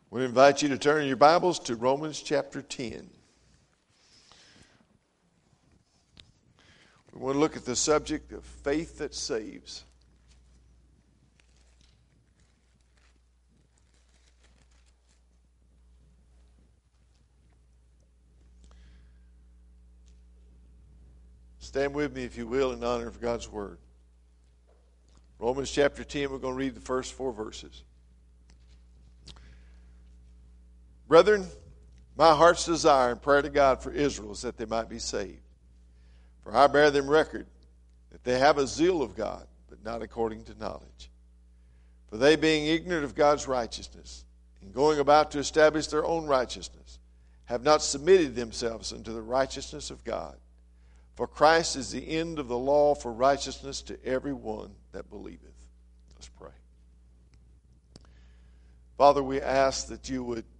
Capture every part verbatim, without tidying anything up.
We invite you to turn your Bibles to Romans chapter ten. We want to look at the subject of faith that saves. Stand with me, if you will, in honor of God's Word. Romans chapter ten, we're going to read the first four verses. Brethren, my heart's desire and prayer to God for Israel is that they might be saved. For I bear them record that they have a zeal of God, but not according to knowledge. For they, being ignorant of God's righteousness, and going about to establish their own righteousness, have not submitted themselves unto the righteousness of God. For Christ is the end of the law for righteousness to every one that believeth. Let's pray. Father, we ask that you would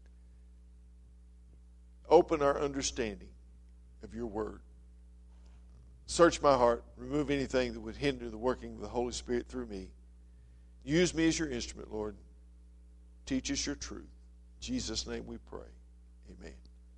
open our understanding of your word. Search my heart. Remove anything that would hinder the working of the Holy Spirit through me. Use me as your instrument, Lord. Teach us your truth. In Jesus' name we pray. Amen.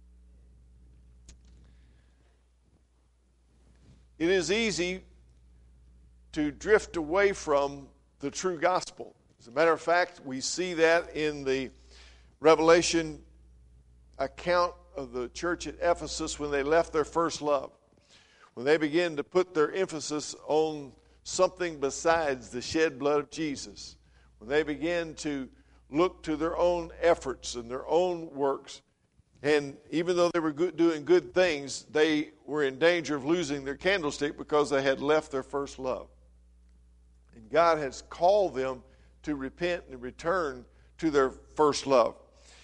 It is easy to drift away from the true gospel. As a matter of fact, we see that in the Revelation account of the church at Ephesus when they left their first love. When they began to put their emphasis on something besides the shed blood of Jesus. When they began to look to their own efforts and their own works. And even though they were good, doing good things, they were in danger of losing their candlestick because they had left their first love. And God has called them to repent and return to their first love.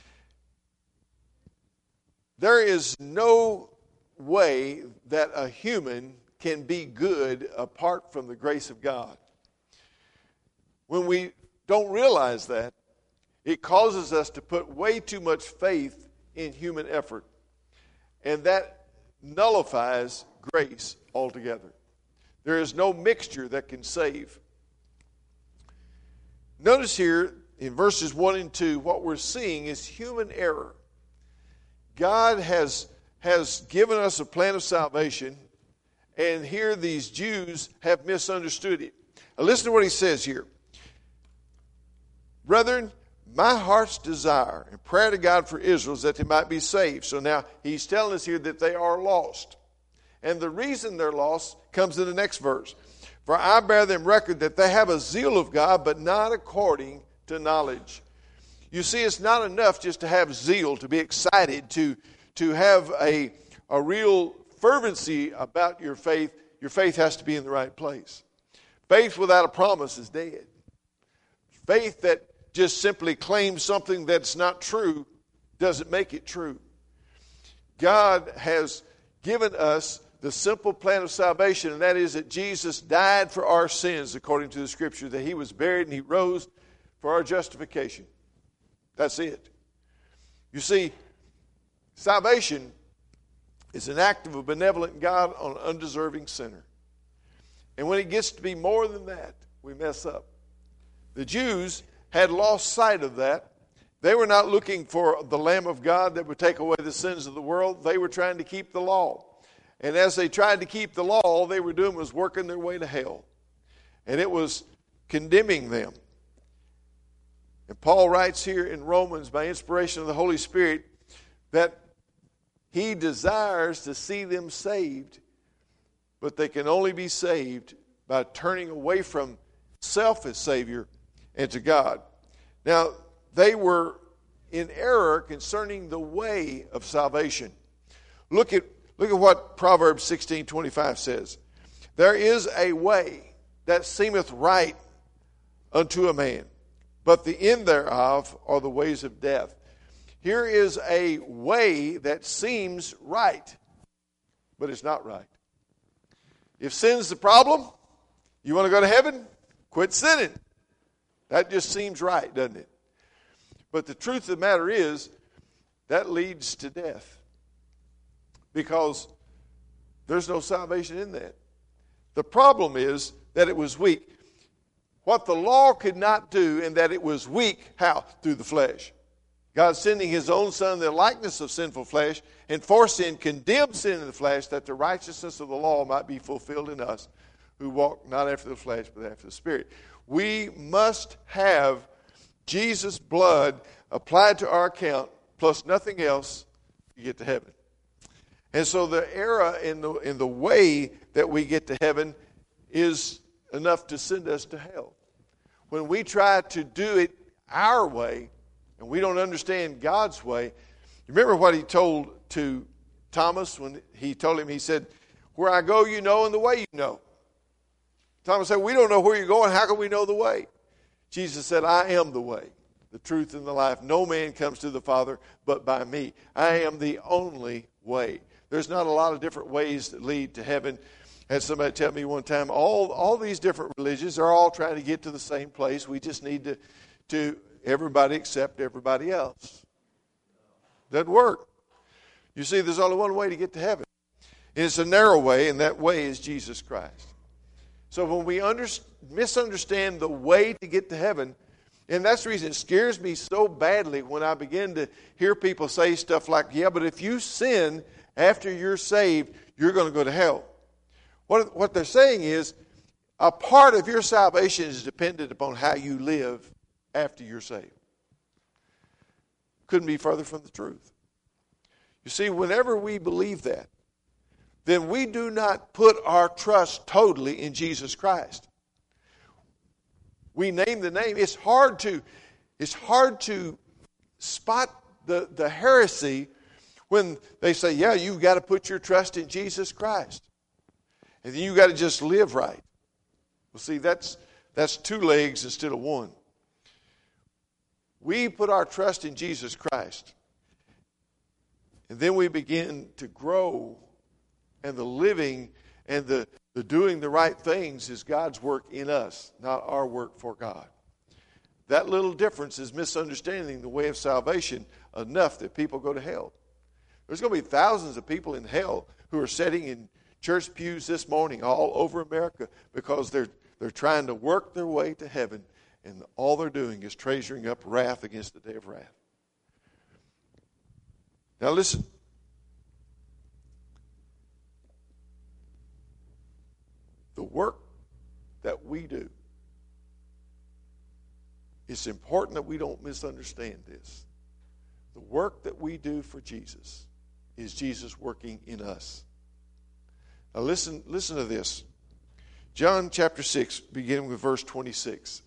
There is no way that a human can be good apart from the grace of God. When we don't realize that, it causes us to put way too much faith in human effort. And that nullifies grace altogether. There is no mixture that can save. Notice here in verses one and two, what we're seeing is human error. God has, has given us a plan of salvation, and here these Jews have misunderstood it. Now listen to what he says here. Brethren, my heart's desire and prayer to God for Israel is that they might be saved. So now he's telling us here that they are lost. And the reason they're lost comes in the next verse. For I bear them record that they have a zeal of God, but not according to knowledge. You see, it's not enough just to have zeal, to be excited, to, to have a, a real fervency about your faith. Your faith has to be in the right place. Faith without a promise is dead. Faith that just simply claims something that's not true doesn't make it true. God has given us the simple plan of salvation, and that is that Jesus died for our sins according to the Scripture, that he was buried and he rose for our justification. That's it. You see, salvation is an act of a benevolent God on an undeserving sinner. And when it gets to be more than that, we mess up. The Jews had lost sight of that. They were not looking for the Lamb of God that would take away the sins of the world. They were trying to keep the law. And as they tried to keep the law, all they were doing was working their way to hell. And it was condemning them. And Paul writes here in Romans, by inspiration of the Holy Spirit, that he desires to see them saved, but they can only be saved by turning away from self as Savior and to God. Now, they were in error concerning the way of salvation. Look at, look at what Proverbs sixteen twenty-five says. There is a way that seemeth right unto a man, but the end thereof are the ways of death. Here is a way that seems right, but it's not right. If sin's the problem, you want to go to heaven? Quit sinning. That just seems right, doesn't it? But the truth of the matter is, that leads to death. Because there's no salvation in that. The problem is that it was weak. What the law could not do, and that it was weak, how? Through the flesh. God sending his own Son in the likeness of sinful flesh, and for sin condemned sin in the flesh, that the righteousness of the law might be fulfilled in us, who walk not after the flesh, but after the Spirit. We must have Jesus' blood applied to our account, plus nothing else, to get to heaven. And so the error in the, in the way that we get to heaven is enough to send us to hell. When we try to do it our way, and we don't understand God's way, you remember what he told to Thomas when he told him, he said, where I go you know, and the way you know. Thomas said, we don't know where you're going. How can we know the way? Jesus said, I am the way, the truth, and the life. No man comes to the Father but by me. I am the only way. There's not a lot of different ways that lead to heaven. I had somebody tell me one time, all, all these different religions are all trying to get to the same place. We just need to, to everybody accept everybody else. Doesn't work. You see, there's only one way to get to heaven. And it's a narrow way, and that way is Jesus Christ. So when we under, misunderstand the way to get to heaven, and that's the reason it scares me so badly when I begin to hear people say stuff like, yeah, but if you sin after you're saved, you're going to go to hell. What, what they're saying is, a part of your salvation is dependent upon how you live after you're saved. Couldn't be further from the truth. You see, whenever we believe that, then we do not put our trust totally in Jesus Christ. We name the name. It's hard to, it's hard to spot the, the heresy when they say, yeah, you've got to put your trust in Jesus Christ. And then you've got to just live right. Well, see, that's, that's two legs instead of one. We put our trust in Jesus Christ. And then we begin to grow, and the living and the, the doing the right things is God's work in us, not our work for God. That little difference is misunderstanding the way of salvation enough that people go to hell. There's going to be thousands of people in hell who are sitting in church pews this morning all over America because they're, they're trying to work their way to heaven, and all they're doing is treasuring up wrath against the day of wrath. Now listen. The work that we do, it's important that we don't misunderstand this. The work that we do for Jesus is Jesus working in us. Now listen, listen to this. John chapter six, beginning with verse twenty-six.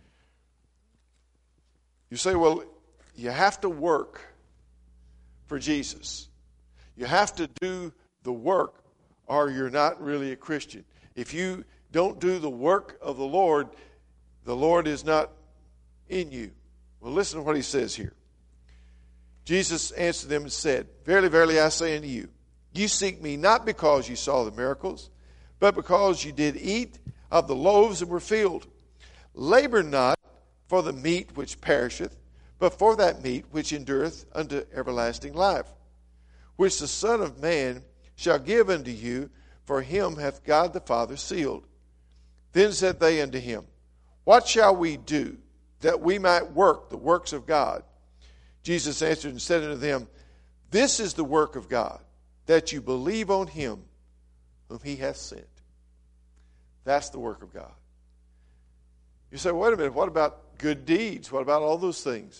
You say, well, you have to work for Jesus. You have to do the work, or you're not really a Christian. If you don't do the work of the Lord, the Lord is not in you. Well, listen to what he says here. Jesus answered them and said, verily, verily, I say unto you, you seek me not because you saw the miracles, but because you did eat of the loaves and were filled. Labor not for the meat which perisheth, but for that meat which endureth unto everlasting life, which the Son of Man shall give unto you, for him hath God the Father sealed. Then said they unto him, what shall we do, that we might work the works of God? Jesus answered and said unto them, this is the work of God, that you believe on him whom he hath sent. That's the work of God. You say, wait a minute, what about good deeds? What about all those things?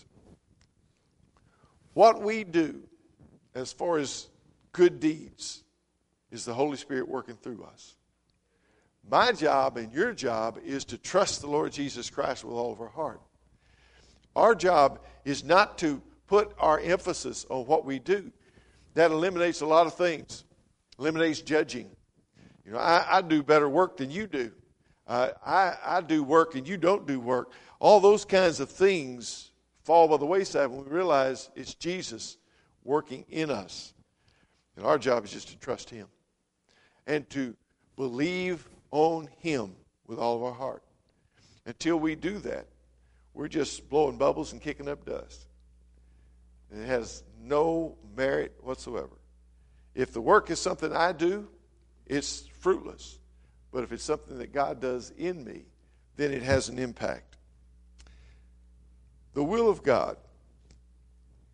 What we do as far as good deeds is the Holy Spirit working through us. My job and your job is to trust the Lord Jesus Christ with all of our heart. Our job is not to put our emphasis on what we do. That eliminates a lot of things. Eliminates judging. You know, I, I do better work than you do. Uh, I, I do work and you don't do work. All those kinds of things fall by the wayside when we realize it's Jesus working in us. And our job is just to trust him and to believe on him with all of our heart. Until we do that, we're just blowing bubbles and kicking up dust. And it has no merit whatsoever. If the work is something I do, it's fruitless. But if it's something that God does in me, then it has an impact. The will of God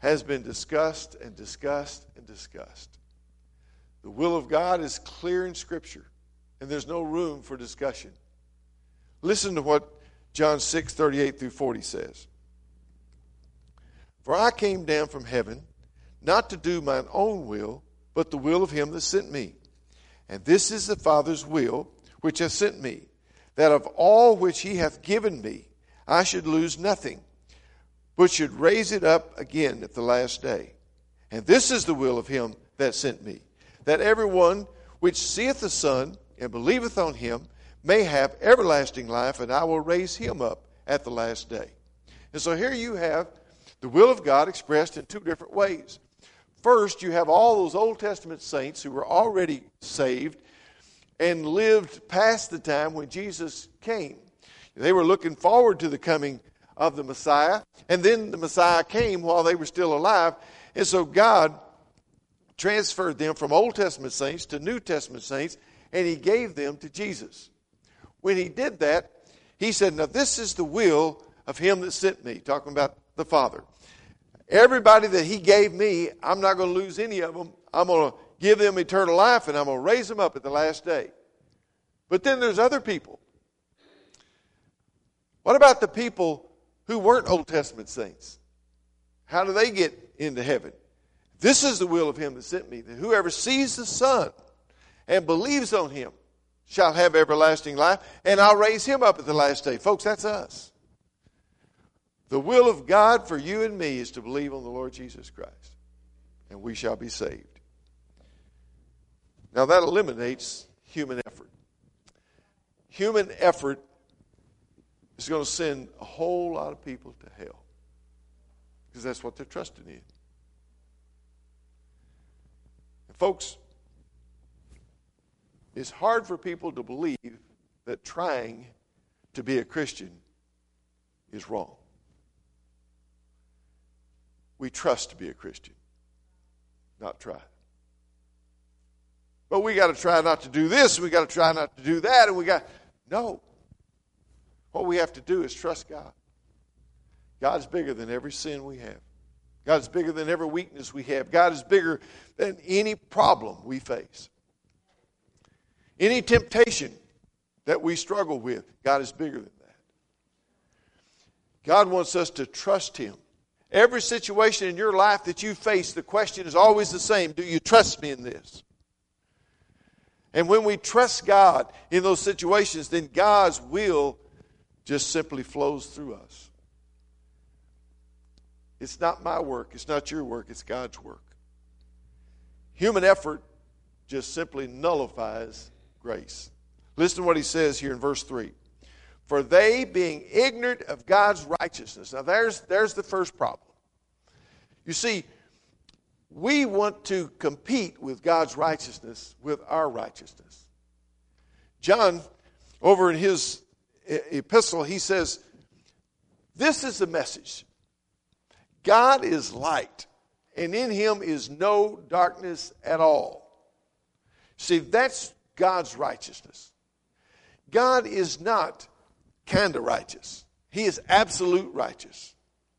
has been discussed and discussed and discussed. The will of God is clear in Scripture, and there's no room for discussion. Listen to what John six, thirty-eight through forty says. For I came down from heaven, not to do mine own will, but the will of him that sent me. And this is the Father's will, which hath sent me, that of all which he hath given me, I should lose nothing, but should raise it up again at the last day. And this is the will of him that sent me, that everyone which seeth the Son and believeth on him may have everlasting life, and I will raise him up at the last day. And so here you have the will of God expressed in two different ways. First, you have all those Old Testament saints who were already saved and lived past the time when Jesus came. They were looking forward to the coming of the Messiah, and then the Messiah came while they were still alive. And so God transferred them from Old Testament saints to New Testament saints, and he gave them to Jesus. When he did that, he said, now this is the will of him that sent me, talking about the Father. Everybody that he gave me, I'm not going to lose any of them. I'm going to give them eternal life, and I'm going to raise them up at the last day. But then there's other people. What about the people who weren't Old Testament saints? How do they get into heaven? This is the will of him that sent me, that whoever sees the Son and believes on him shall have everlasting life, and I'll raise him up at the last day. Folks, that's us. The will of God for you and me is to believe on the Lord Jesus Christ, and we shall be saved. Now that eliminates human effort. Human effort is going to send a whole lot of people to hell, because that's what they're trusting in. And folks, it's hard for people to believe that trying to be a Christian is wrong. We trust to be a Christian, not try. But we got to try not to do this, we got to try not to do that, and we got no. What we have to do is trust God. God's bigger than every sin we have. God's bigger than every weakness we have. God is bigger than any problem we face. Any temptation that we struggle with, God is bigger than that. God wants us to trust him. Every situation in your life that you face, the question is always the same. Do you trust me in this? And when we trust God in those situations, then God's will just simply flows through us. It's not my work. It's not your work. It's God's work. Human effort just simply nullifies grace. Listen to what he says here in verse three. For they, being ignorant of God's righteousness. Now there's, there's the first problem. You see, we want to compete with God's righteousness with our righteousness. John, over in his epistle, he says, this is the message. God is light, and in him is no darkness at all. See, that's God's righteousness. God is not kind of righteous. He is absolute righteous.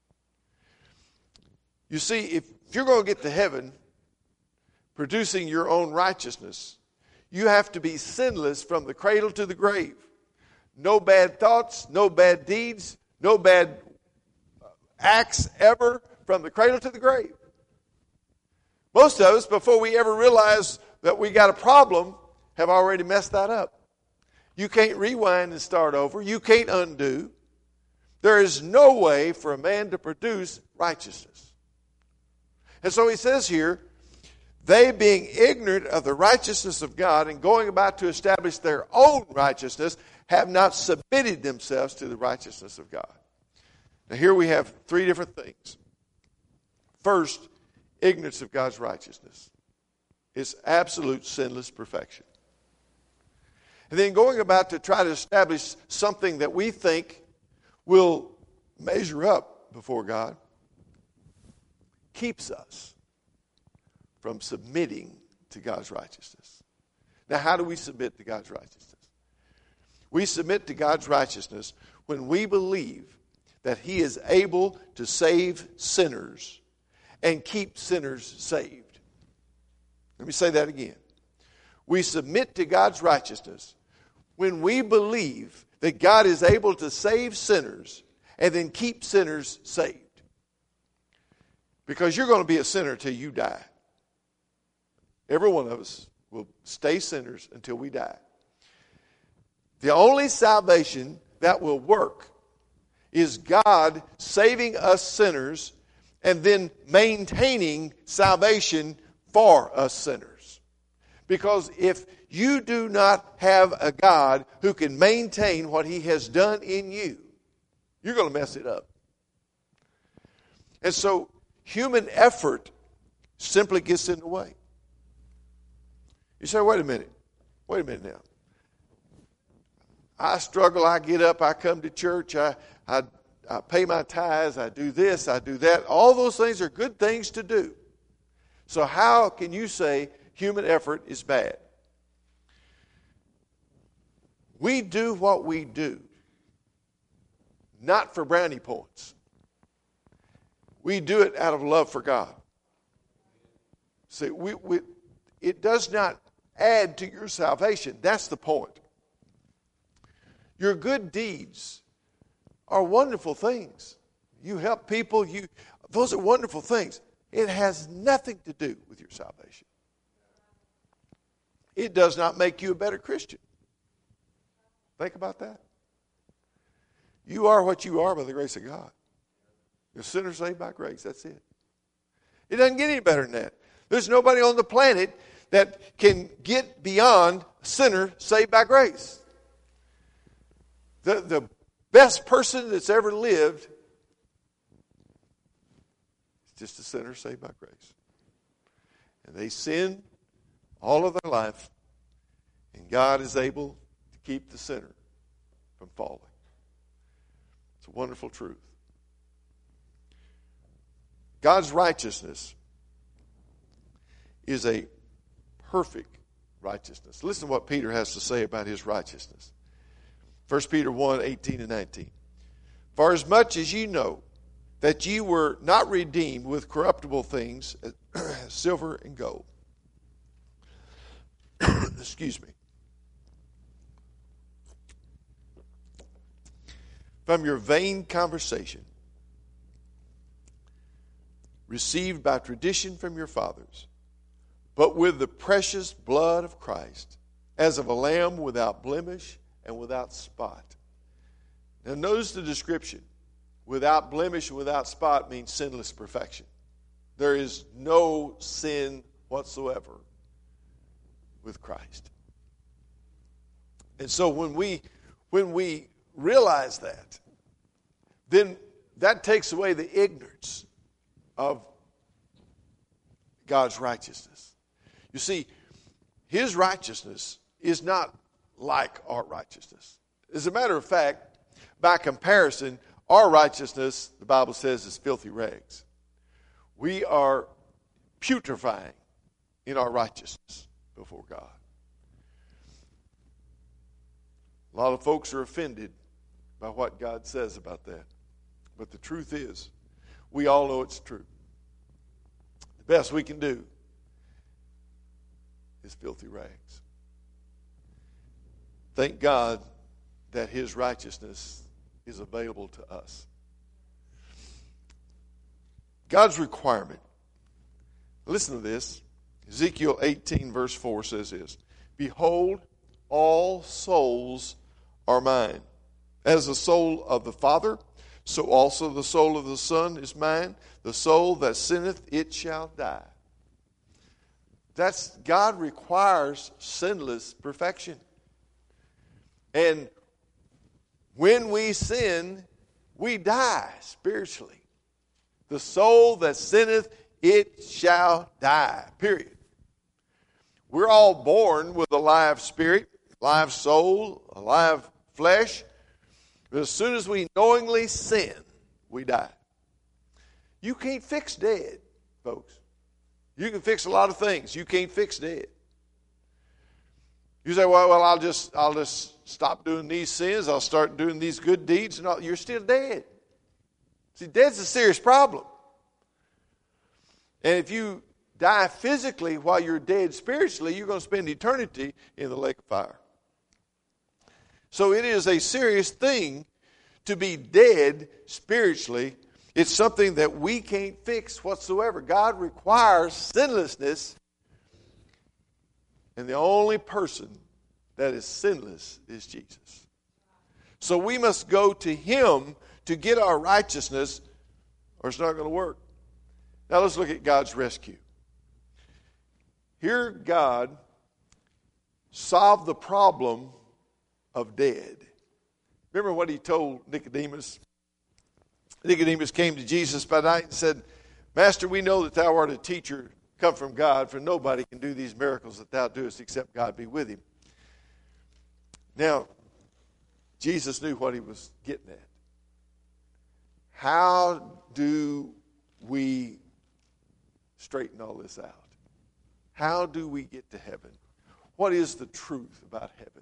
You see, if you're going to get to heaven producing your own righteousness, you have to be sinless from the cradle to the grave. No bad thoughts, no bad deeds, no bad acts ever from the cradle to the grave. Most of us, before we ever realize that we got a problem, have already messed that up. You can't rewind and start over. You can't undo. There is no way for a man to produce righteousness. And so he says here, they being ignorant of the righteousness of God and going about to establish their own righteousness, have not submitted themselves to the righteousness of God. Now here we have three different things. First, ignorance of God's righteousness. It's absolute sinless perfection. And then going about to try to establish something that we think will measure up before God keeps us from submitting to God's righteousness. Now, how do we submit to God's righteousness? We submit to God's righteousness when we believe that he is able to save sinners and keep sinners saved. Let me say that again. We submit to God's righteousness when we believe that God is able to save sinners and then keep sinners saved. Because you're going to be a sinner till you die. Every one of us will stay sinners until we die. The only salvation that will work is God saving us sinners and then maintaining salvation for us sinners. Because if you do not have a God who can maintain what He has done in you, you're going to mess it up. And so human effort simply gets in the way. You say, wait a minute. Wait a minute now. I struggle, I get up, I come to church, I, I, I pay my tithes, I do this, I do that. All those things are good things to do. So how can you say human effort is bad? We do what we do, not for brownie points. We do it out of love for God. See, we, we, it does not add to your salvation. That's the point. Your good deeds are wonderful things. You help people, you those are wonderful things. It has nothing to do with your salvation. It does not make you a better Christian. Think about that. You are what you are by the grace of God. You're a sinner saved by grace. That's it. It doesn't get any better than that. There's nobody on the planet that can get beyond a sinner saved by grace. The, the best person that's ever lived is just a sinner saved by grace. And they sin all of their life, and God is able to keep the sinner from falling. It's a wonderful truth. God's righteousness is a perfect righteousness. Listen to what Peter has to say about his righteousness. First Peter one, eighteen and nineteen. For as much as ye know that ye were not redeemed with corruptible things, silver and gold. Excuse me. From your vain conversation, received by tradition from your fathers, but with the precious blood of Christ, as of a lamb without blemish and without spot. Now notice the description. Without blemish and without spot means sinless perfection. There is no sin whatsoever with Christ. And so when we when we realize that, then that takes away the ignorance of God's righteousness. You see, His righteousness is not like our righteousness. As a matter of fact, by comparison, our righteousness, the Bible says, is filthy rags. We are putrefying in our righteousness before God. A lot of folks are offended by what God says about that. But the truth is, we all know it's true. The best we can do is filthy rags. Thank God that His righteousness is available to us. God's requirement. Listen to this. Ezekiel eighteen verse four says this. Behold, all souls are mine. As the soul of the Father, so also the soul of the Son is mine. The soul that sinneth, it shall die. That's, God requires sinless perfection. And when we sin, we die spiritually. The soul that sinneth, it shall die. Period. We're all born with a live spirit, live soul, a live flesh. But as soon as we knowingly sin, we die. You can't fix dead, folks. You can fix a lot of things. You can't fix dead. You say, well, well, I'll just, I'll just stop doing these sins. I'll start doing these good deeds. And all. You're still dead. See, dead's a serious problem. And if you die physically while you're dead spiritually, you're going to spend eternity in the lake of fire. So it is a serious thing to be dead spiritually. It's something that we can't fix whatsoever. God requires sinlessness, and the only person that is sinless is Jesus. So we must go to Him to get our righteousness, or it's not going to work. Now let's look at God's rescue. Here God solved the problem of dead. Remember what He told Nicodemus? Nicodemus came to Jesus by night and said, Master, we know that thou art a teacher come from God, for nobody can do these miracles that thou doest except God be with him. Now, Jesus knew what He was getting at. How do we straighten all this out? How do we get to heaven? What is the truth about heaven?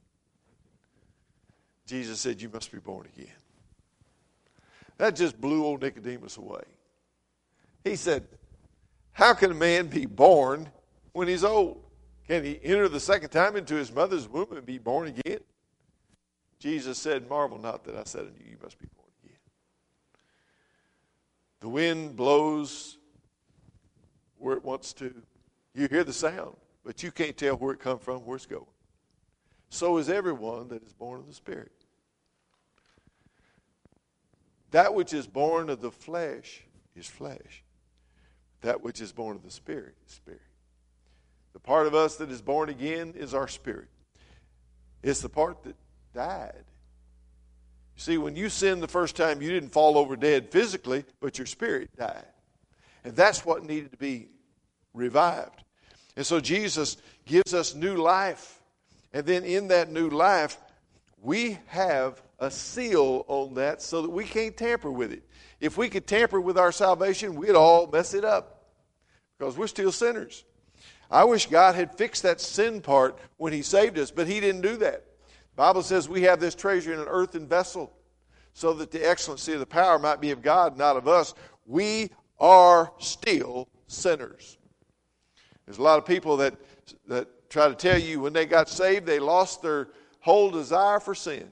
Jesus said, you must be born again. That just blew old Nicodemus away. He said, how can a man be born when he's old? Can he enter the second time into his mother's womb and be born again? Jesus said, marvel not that I said unto you, you must be born again. The wind blows where it wants to. You hear the sound, but you can't tell where it comes from, where it's going. So is everyone that is born of the Spirit. That which is born of the flesh is flesh. That which is born of the Spirit is spirit. The part of us that is born again is our spirit. It's the part that died. You see, when you sinned the first time, you didn't fall over dead physically, but your spirit died. And that's what needed to be revived. And so Jesus gives us new life. And then in that new life, we have a seal on that so that we can't tamper with it. If we could tamper with our salvation, we'd all mess it up because we're still sinners. I wish God had fixed that sin part when He saved us, but He didn't do that. The Bible says we have this treasure in an earthen vessel so that the excellency of the power might be of God, not of us. We are still sinners. There's a lot of people that, that try to tell you when they got saved, they lost their whole desire for sin.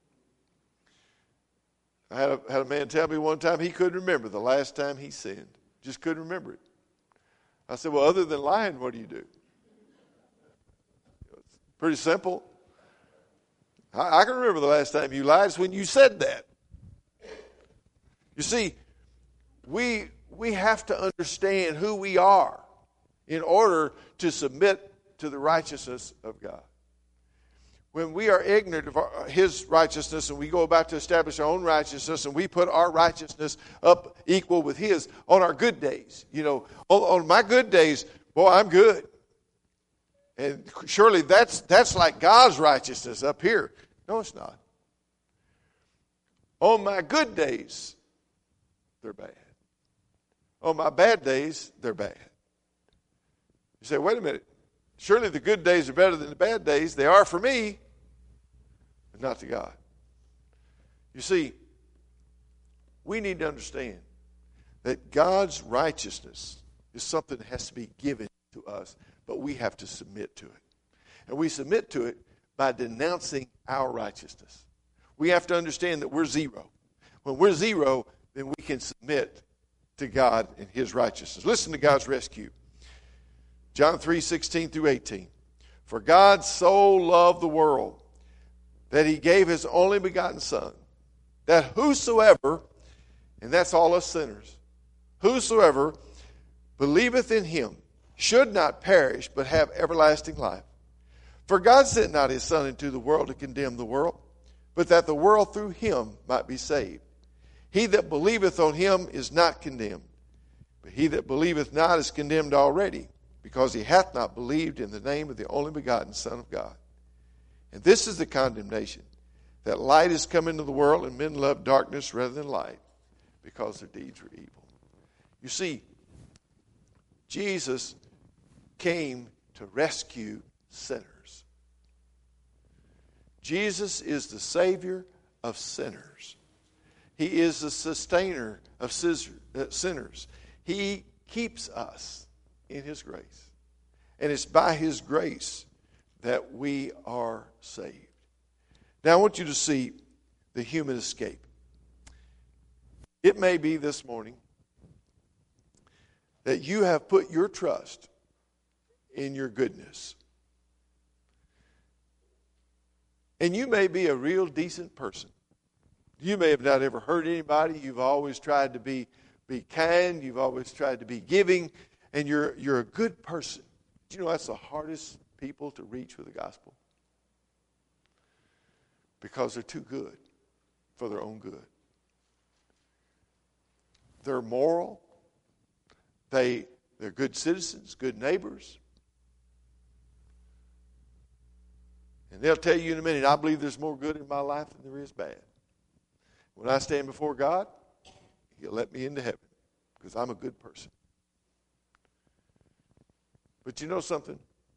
I had a, had a man tell me one time he couldn't remember the last time he sinned. Just couldn't remember it. I said, well, other than lying, what do you do? It's pretty simple. I, I can remember the last time you lied. It's when you said that. You see, we we have to understand who we are in order to submit to the righteousness of God. When we are ignorant of our, His righteousness and we go about to establish our own righteousness and we put our righteousness up equal with His on our good days. You know, on, on my good days, boy, I'm good. And surely that's that's like God's righteousness up here. No, it's not. On my good days, they're bad. On my bad days, they're bad. You say, wait a minute. Surely the good days are better than the bad days. They are for me, but not to God. You see, we need to understand that God's righteousness is something that has to be given to us, but we have to submit to it. And we submit to it by denouncing our righteousness. We have to understand that we're zero. When we're zero, then we can submit to God and His righteousness. Listen to God's rescue. John three, sixteen through eighteen. For God so loved the world that He gave His only begotten Son, that whosoever, and that's all us sinners, whosoever believeth in Him should not perish but have everlasting life. For God sent not His Son into the world to condemn the world, but that the world through Him might be saved. He that believeth on Him is not condemned, but he that believeth not is condemned already, because he hath not believed in the name of the only begotten Son of God. And this is the condemnation, that light is come into the world, and men love darkness rather than light, because their deeds were evil. You see, Jesus came to rescue sinners. Jesus is the Savior of sinners. He is the sustainer of sinners. He keeps us in His grace. And it's by His grace that we are saved. Now I want you to see the human escape. It may be this morning that you have put your trust in your goodness. And you may be a real decent person. You may have not ever hurt anybody. You've always tried to be, be kind. You've always tried to be giving. And you're, you're a good person. Do you know that's the hardest people to reach with the gospel? Because they're too good for their own good. They're moral. They, they're good citizens, good neighbors. And they'll tell you in a minute, I believe there's more good in my life than there is bad. When I stand before God, He'll let me into heaven because I'm a good person. But you know something?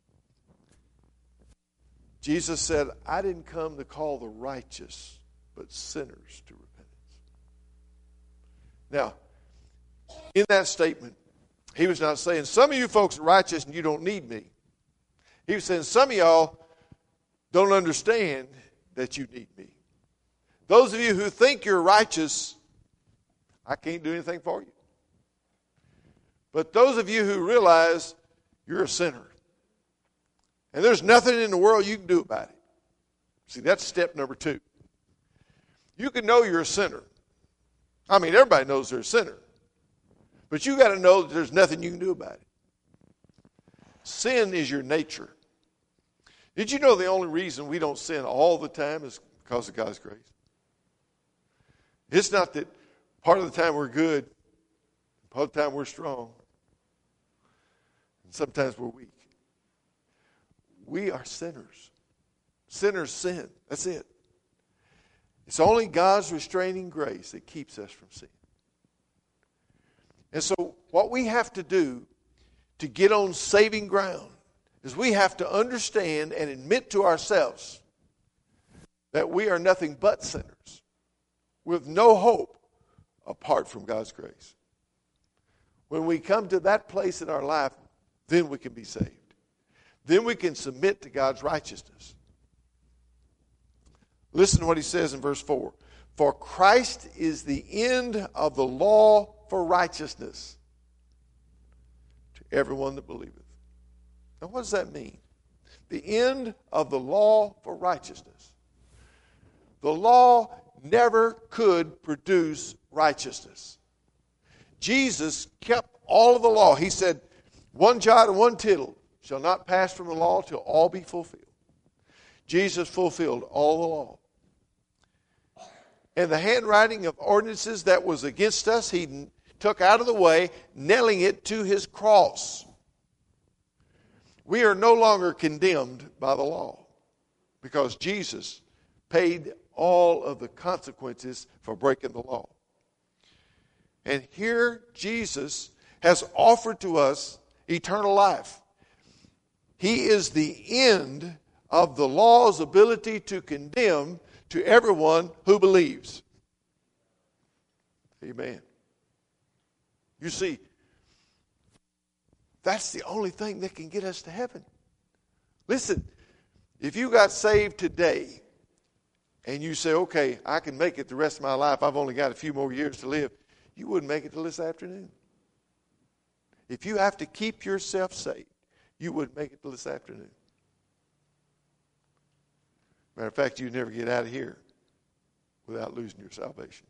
Jesus said, I didn't come to call the righteous, but sinners to repentance. Now, in that statement, He was not saying, some of you folks are righteous and you don't need me. He was saying, some of y'all don't understand that you need me. Those of you who think you're righteous, I can't do anything for you. But those of you who realize you're a sinner, and there's nothing in the world you can do about it. See, that's step number two. You can know you're a sinner. I mean, everybody knows they're a sinner. But you got to know that there's nothing you can do about it. Sin is your nature. Did you know the only reason we don't sin all the time is because of God's grace? It's not that part of the time we're good, part of the time we're strong, and sometimes we're weak. We are sinners. Sinners sin. That's it. It's only God's restraining grace that keeps us from sin. And so what we have to do to get on saving ground is we have to understand and admit to ourselves that we are nothing but sinners with no hope apart from God's grace. When we come to that place in our life, then we can be saved. Then we can submit to God's righteousness. Listen to what he says in verse four. For Christ is the end of the law for righteousness to everyone that believeth. Now what does that mean? The end of the law for righteousness. The law never could produce righteousness. Jesus kept all of the law. He said, one jot and one tittle shall not pass from the law till all be fulfilled. Jesus fulfilled all the law. And the handwriting of ordinances that was against us, he took out of the way, nailing it to his cross. We are no longer condemned by the law because Jesus paid all of the consequences for breaking the law. And here Jesus has offered to us eternal life. He is the end of the law's ability to condemn to everyone who believes. Amen. You see, that's the only thing that can get us to heaven. Listen, if you got saved today and you say, okay, I can make it the rest of my life, I've only got a few more years to live, you wouldn't make it till this afternoon. If you have to keep yourself saved, you wouldn't make it till this afternoon. Matter of fact, you'd never get out of here without losing your salvation.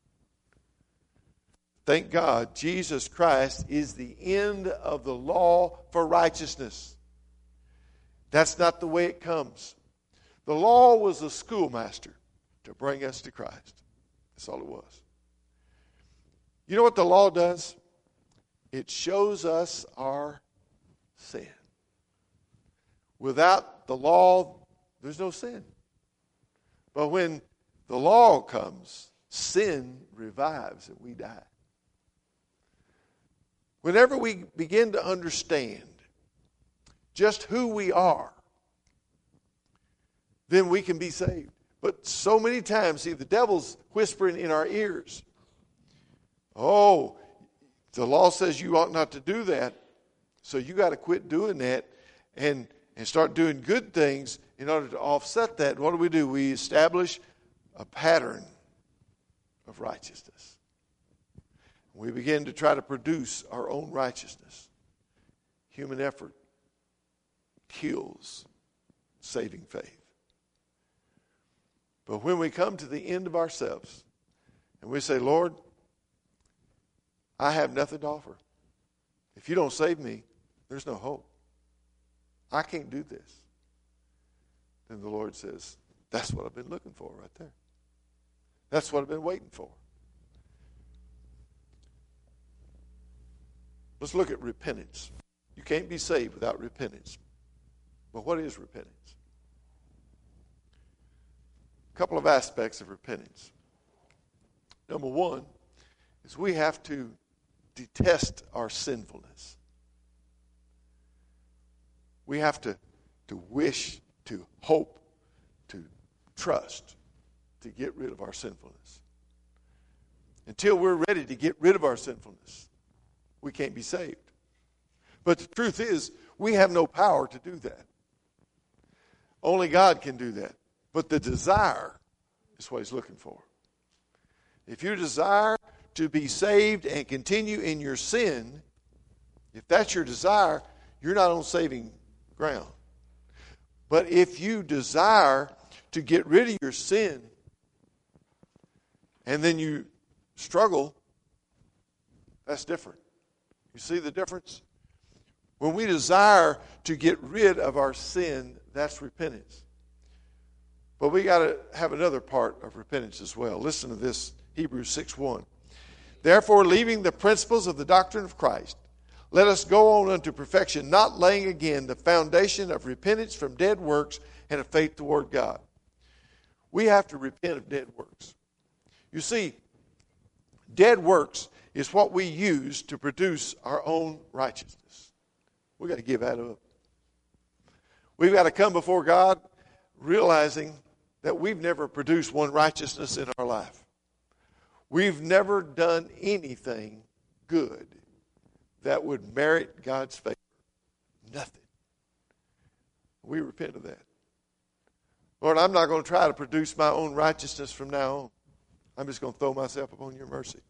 Thank God, Jesus Christ is the end of the law for righteousness. That's not the way it comes. The law was a schoolmaster to bring us to Christ. That's all it was. You know what the law does? It shows us our sin. Without the law, there's no sin. But when the law comes, sin revives and we die. Whenever we begin to understand just who we are, then we can be saved. But so many times, see, the devil's whispering in our ears, oh, The law says you ought not to do that, so you got to quit doing that and, and start doing good things in order to offset that. What do we do? We establish a pattern of righteousness. We begin to try to produce our own righteousness. Human effort kills saving faith. But when we come to the end of ourselves and we say, Lord, I have nothing to offer. If you don't save me, there's no hope. I can't do this. Then the Lord says, that's what I've been looking for right there. That's what I've been waiting for. Let's look at repentance. You can't be saved without repentance. But what is repentance? A couple of aspects of repentance. Number one is we have to detest our sinfulness. We have to, to wish, to hope, to trust, to get rid of our sinfulness. Until we're ready to get rid of our sinfulness, we can't be saved. But the truth is, we have no power to do that. Only God can do that. But the desire is what He's looking for. If you desire to be saved and continue in your sin, if that's your desire, you're not on saving ground. But if you desire to get rid of your sin and then you struggle, that's different. You see the difference? When we desire to get rid of our sin, that's repentance. But we got to have another part of repentance as well. Listen to this, Hebrews six one. Therefore, leaving the principles of the doctrine of Christ, let us go on unto perfection, not laying again the foundation of repentance from dead works and of faith toward God. We have to repent of dead works. You see, dead works is what we use to produce our own righteousness. We've got to give that up. We've got to come before God realizing that we've never produced one righteousness in our life. We've never done anything good that would merit God's favor. Nothing. We repent of that. Lord, I'm not going to try to produce my own righteousness from now on. I'm just going to throw myself upon your mercy.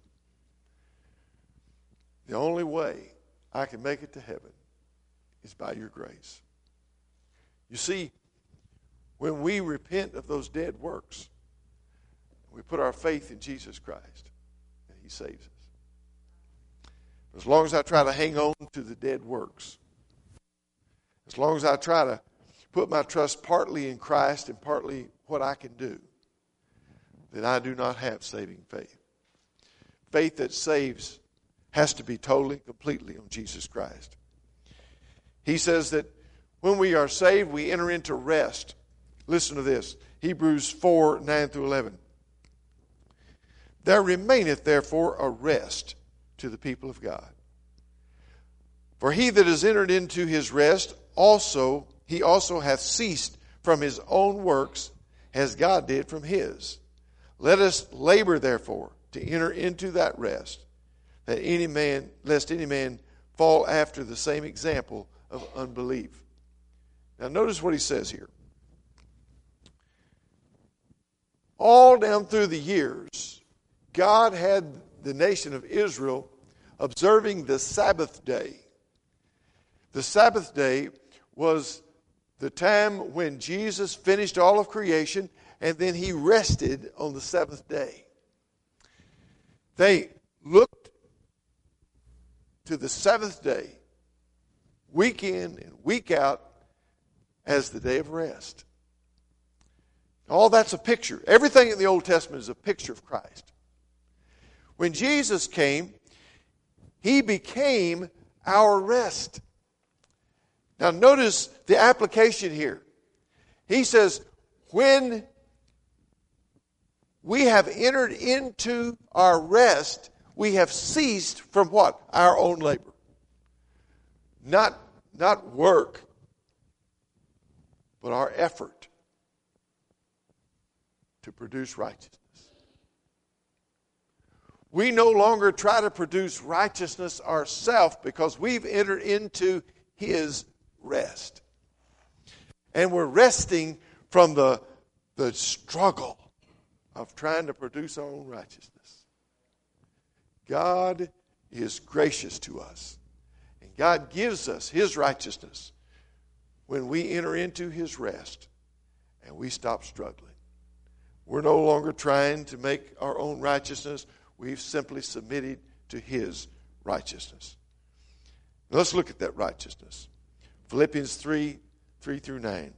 The only way I can make it to heaven is by your grace. You see, when we repent of those dead works, we put our faith in Jesus Christ, and He saves us. As long as I try to hang on to the dead works, as long as I try to put my trust partly in Christ and partly what I can do, then I do not have saving faith. Faith that saves has to be totally, completely on Jesus Christ. He says that when we are saved, we enter into rest. Listen to this. Hebrews four, nine through eleven. There remaineth therefore a rest to the people of God. For he that is entered into his rest, also he also hath ceased from his own works, as God did from his. Let us labor therefore to enter into that rest, that any man, lest any man fall after the same example of unbelief. Now notice what he says here. All down through the years, God had the nation of Israel observing the Sabbath day. The Sabbath day was the time when Jesus finished all of creation, and then he rested on the seventh day. They looked to the seventh day, week in and week out, as the day of rest. All that's a picture. Everything in the Old Testament is a picture of Christ. When Jesus came, he became our rest. Now notice the application here. He says, when we have entered into our rest, we have ceased from what? Our own labor. Not, not work, but our effort to produce righteousness. We no longer try to produce righteousness ourselves because we've entered into his rest. And we're resting from the, the struggle of trying to produce our own righteousness. God is gracious to us. And God gives us his righteousness when we enter into his rest and we stop struggling. We're no longer trying to make our own righteousness. We've simply submitted to his righteousness. Now let's look at that righteousness. Philippians three, three through nine.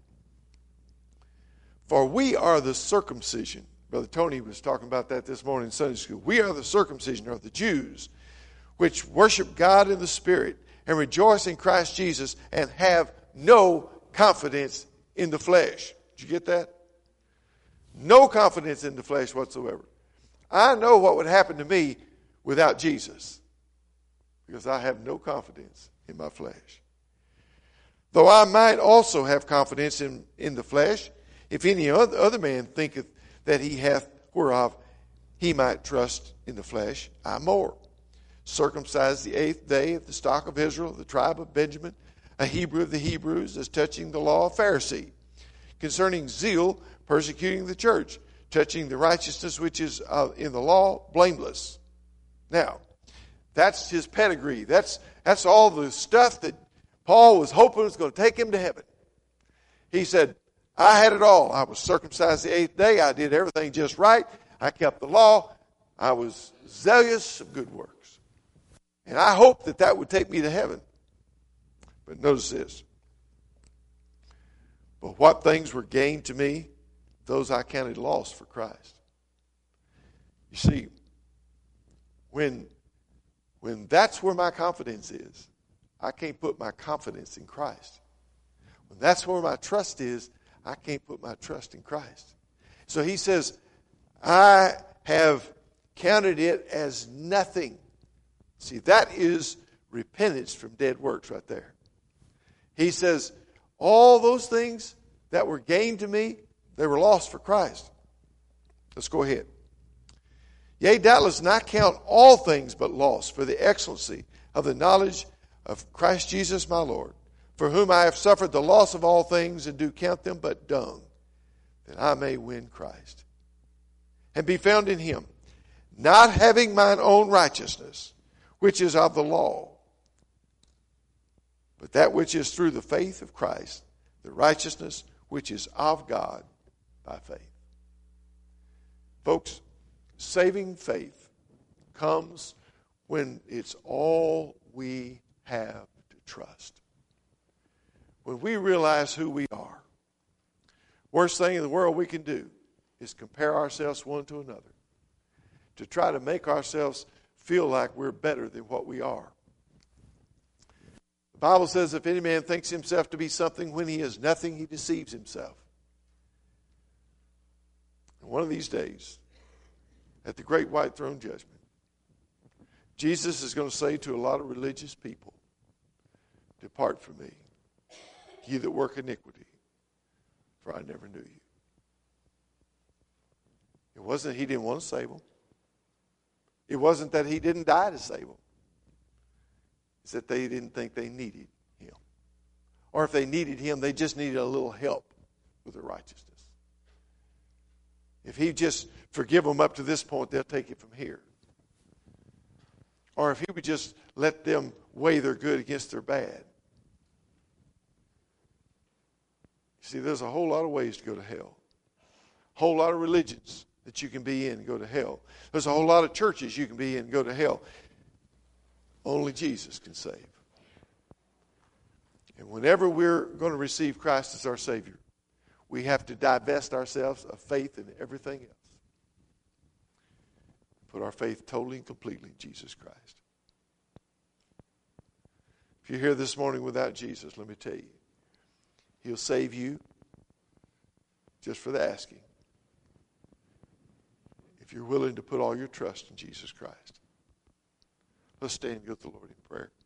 For we are the circumcision. Brother Tony was talking about that this morning in Sunday school. We are the circumcision, or the Jews, which worship God in the Spirit and rejoice in Christ Jesus and have no confidence in the flesh. Did you get that? No confidence in the flesh whatsoever. I know what would happen to me without Jesus because I have no confidence in my flesh. Though I might also have confidence in, in the flesh, if any other, other man thinketh that he hath whereof he might trust in the flesh, I more. Circumcised the eighth day of the stock of Israel, the tribe of Benjamin, a Hebrew of the Hebrews, as touching the law, a Pharisee. Concerning zeal, persecuting the church, touching the righteousness which is uh, in the law, blameless. Now, that's his pedigree. That's, that's all the stuff that Paul was hoping was going to take him to heaven. He said, I had it all. I was circumcised the eighth day. I did everything just right. I kept the law. I was zealous of good works. And I hoped that that would take me to heaven. But notice this. But what things were gained to me, those I counted lost for Christ. You see, when, when that's where my confidence is, I can't put my confidence in Christ. When that's where my trust is, I can't put my trust in Christ. So he says, I have counted it as nothing. See, that is repentance from dead works right there. He says, all those things that were gained to me, they were lost for Christ. Let's go ahead. Yea, doubtless, and I count all things but loss for the excellency of the knowledge of Christ Jesus my Lord, for whom I have suffered the loss of all things, and do count them but dung, that I may win Christ, and be found in him, not having mine own righteousness, which is of the law, but that which is through the faith of Christ, the righteousness which is of God by faith. Folks, saving faith comes when it's all we have to trust. When we realize who we are, worst thing in the world we can do is compare ourselves one to another, to try to make ourselves feel like we're better than what we are. The Bible says if any man thinks himself to be something when he is nothing, he deceives himself. And one of these days, at the great white throne judgment, Jesus is going to say to a lot of religious people, depart from me, ye that work iniquity, for I never knew you. It wasn't he didn't want to save them. It wasn't that he didn't die to save them. It's that they didn't think they needed him. Or if they needed him, they just needed a little help with their righteousness. If he just forgive them up to this point, they'll take it from here. Or if he would just let them weigh their good against their bad. You see, there's a whole lot of ways to go to hell. A whole lot of religions that you can be in and go to hell. There's a whole lot of churches you can be in and go to hell. Only Jesus can save. And whenever we're going to receive Christ as our Savior, we have to divest ourselves of faith in everything else. Put our faith totally and completely in Jesus Christ. If you're here this morning without Jesus, let me tell you, he'll save you just for the asking. If you're willing to put all your trust in Jesus Christ. Let's stand and go to the Lord in prayer.